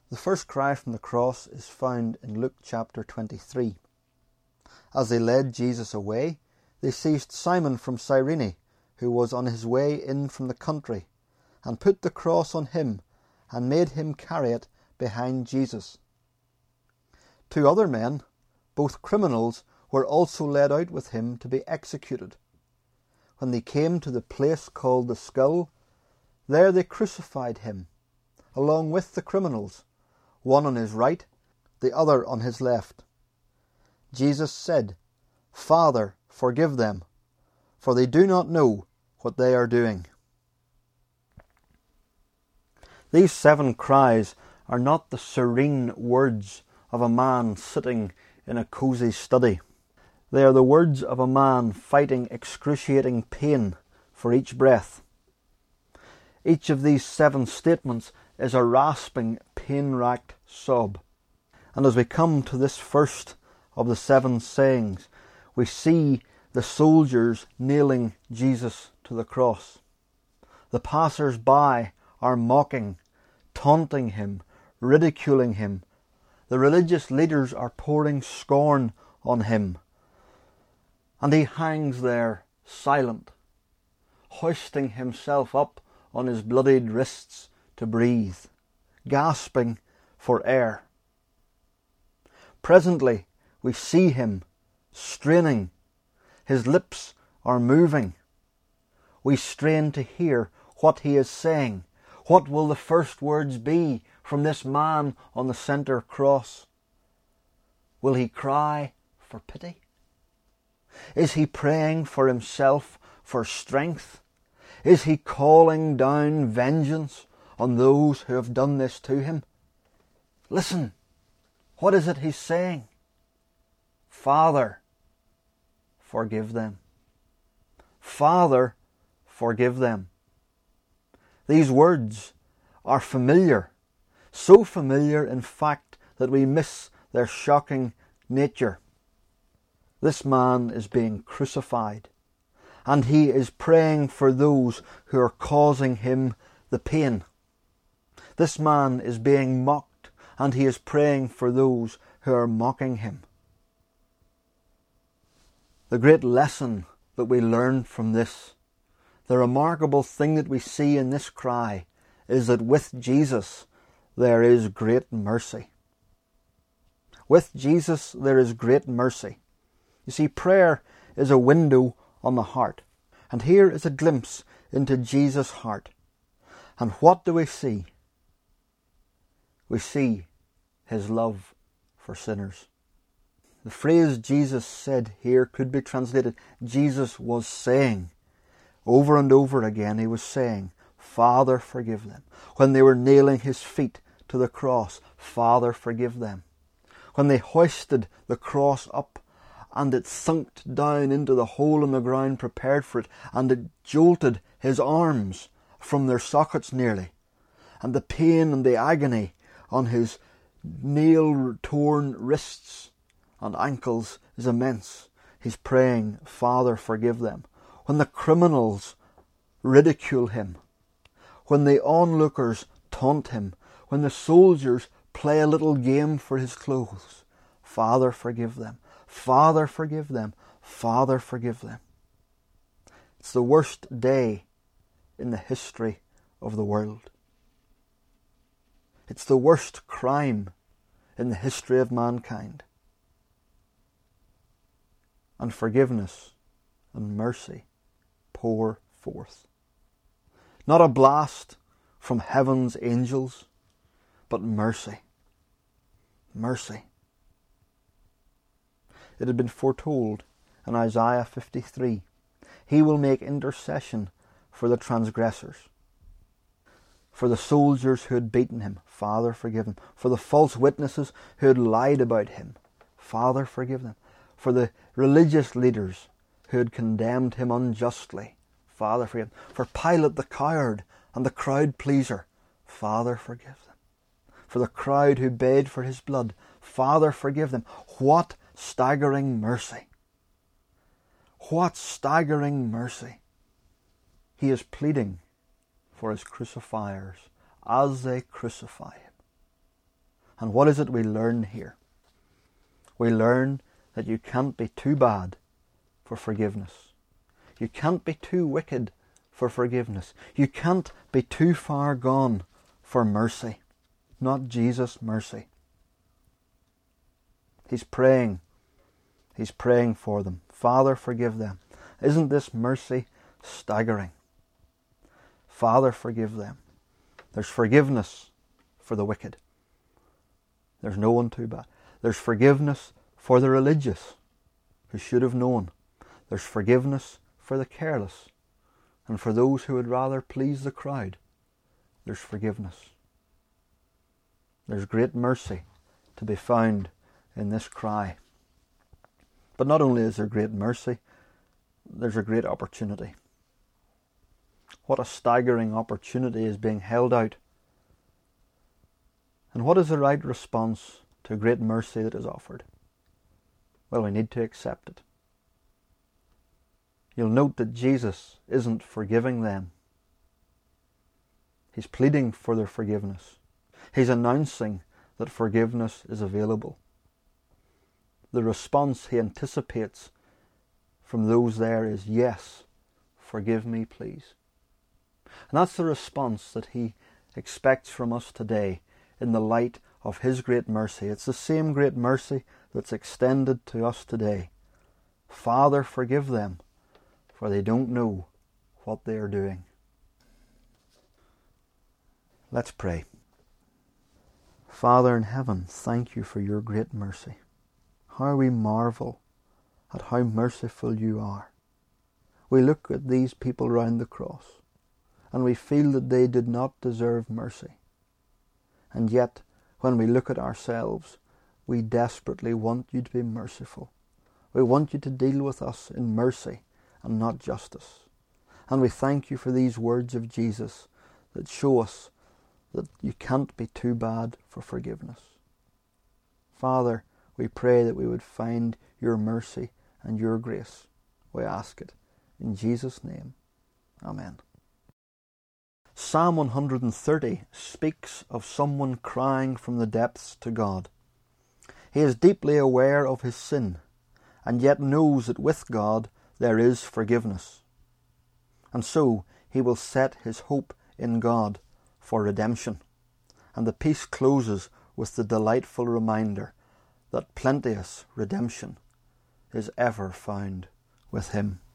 The first cry from the cross is found in Luke chapter 23. As they led Jesus away, they seized Simon from Cyrene, who was on his way in from the country, and put the cross on him, and made him carry it behind Jesus. 2 other men, both criminals, were also led out with him to be executed. When they came to the place called the Skull, there they crucified him, along with the criminals, one on his right, the other on his left. Jesus said, "Father, forgive them, for they do not know what they are doing." These 7 cries are not the serene words of a man sitting in a cosy study. They are the words of a man fighting excruciating pain for each breath. Each of these 7 statements is a rasping, pain-racked sob. And as we come to this first of the 7 sayings, we see the soldiers nailing Jesus to the cross. The passers-by are mocking, taunting him, ridiculing him. The religious leaders are pouring scorn on him. And he hangs there silent, hoisting himself up on his bloodied wrists to breathe, gasping for air. Presently we see him straining. His lips are moving. We strain to hear what he is saying. What will the first words be from this man on the centre cross? Will he cry for pity? Is he praying for himself for strength? Is he calling down vengeance on those who have done this to him? Listen, what is it he's saying? Father, forgive them. Father, forgive them. These words are familiar, so familiar in fact that we miss their shocking nature. This man is being crucified, and he is praying for those who are causing him the pain. This man is being mocked, and he is praying for those who are mocking him. The great lesson that we learn from this, the remarkable thing that we see in this cry, is that with Jesus there is great mercy. With Jesus there is great mercy. You see, prayer is a window on the heart. And here is a glimpse into Jesus' heart. And what do we see? We see his love for sinners. The phrase Jesus said here could be translated, Jesus was saying. Over and over again he was saying, Father, forgive them. When they were nailing his feet to the cross, Father, forgive them. When they hoisted the cross up, and it sunk down into the hole in the ground prepared for it, and it jolted his arms from their sockets nearly, and the pain and the agony on his nail-torn wrists and ankles is immense. He's praying, Father, forgive them. When the criminals ridicule him, when the onlookers taunt him, when the soldiers play a little game for his clothes, Father, forgive them. Father, forgive them. Father, forgive them. It's the worst day in the history of the world. It's the worst crime in the history of mankind. And forgiveness and mercy pour forth. Not a blast from heaven's angels, but mercy. Mercy. It had been foretold in Isaiah 53. He will make intercession for the transgressors, for the soldiers who had beaten him, Father, forgive them, for the false witnesses who had lied about him, Father, forgive them, for the religious leaders who had condemned him unjustly, Father, forgive them, for Pilate the coward and the crowd pleaser, Father, forgive them, for the crowd who bayed for his blood, Father, forgive them. What staggering mercy! What staggering mercy! He is pleading for his crucifiers as they crucify him. And what is it we learn here? We learn that you can't be too bad for forgiveness. You can't be too wicked for forgiveness. You can't be too far gone for mercy. Not Jesus' mercy. He's praying. He's praying for them. Father, forgive them. Isn't this mercy staggering? Father, forgive them. There's forgiveness for the wicked. There's no one too bad. There's forgiveness for the religious who should have known. There's forgiveness for the careless and for those who would rather please the crowd. There's forgiveness. There's great mercy to be found in this cry. But not only is there great mercy, there's a great opportunity. What a staggering opportunity is being held out. And what is the right response to great mercy that is offered? Well, we need to accept it. You'll note that Jesus isn't forgiving them. He's pleading for their forgiveness. He's announcing that forgiveness is available. The response he anticipates from those there is, yes, forgive me, please. And that's the response that he expects from us today in the light of his great mercy. It's the same great mercy that's extended to us today. Father, forgive them, for they don't know what they are doing. Let's pray. Father in heaven, thank you for your great mercy. How we marvel at how merciful you are. We look at these people round the cross and we feel that they did not deserve mercy. And yet, when we look at ourselves, we desperately want you to be merciful. We want you to deal with us in mercy and not justice. And we thank you for these words of Jesus that show us that you can't be too bad for forgiveness. Father, we pray that we would find your mercy and your grace. We ask it in Jesus' name. Amen. Psalm 130 speaks of someone crying from the depths to God. He is deeply aware of his sin, and yet knows that with God there is forgiveness. And so he will set his hope in God for redemption. And the piece closes with the delightful reminder that plenteous redemption is ever found with him.